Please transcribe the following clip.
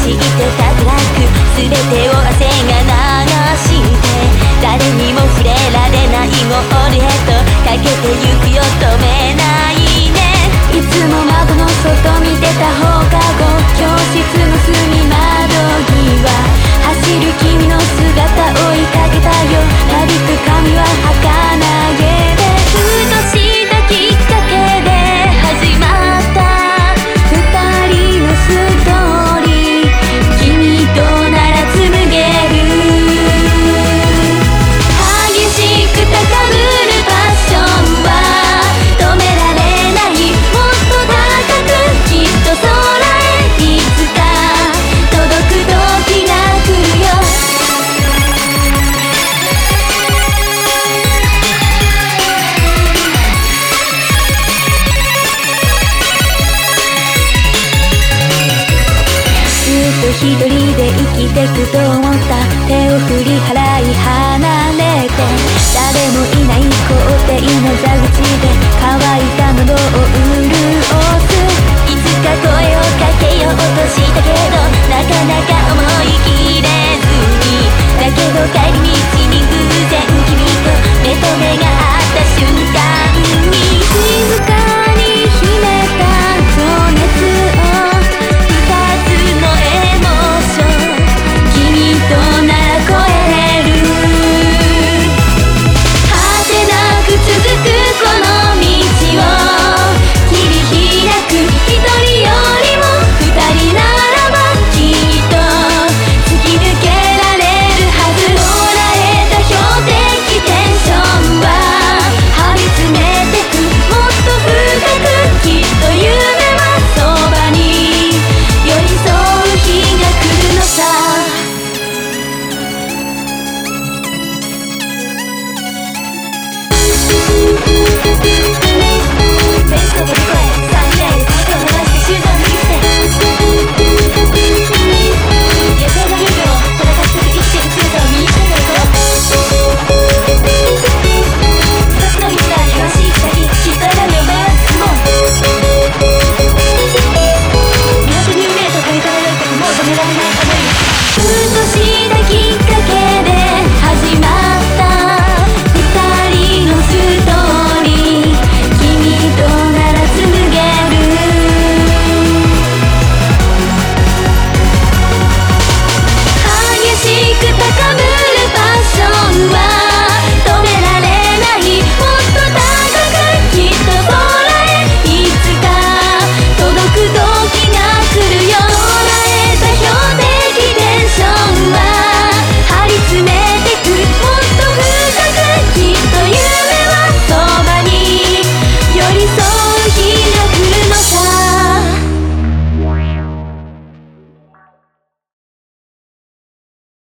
してたくらく全てを汗が流して誰にも触れられないゴールへとかけてゆくよ止めないねいつも窓の外見てた放課後教室の隅窓際走る君の姿追いかけたよなびく髪は儚げでふとしたきっかけで始まった二人のストーリー君となら紡げる激しく高ぶるパッションは止められないもっと高くきっと空へいつか届く時が来るよずっと一人で生きてくと思った手を振り払い